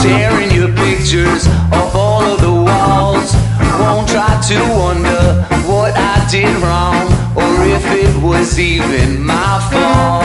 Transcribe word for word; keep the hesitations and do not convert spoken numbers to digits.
tearing your pictures off all of the walls. Won't try to wonder what I did wrong, or if it was even my fault.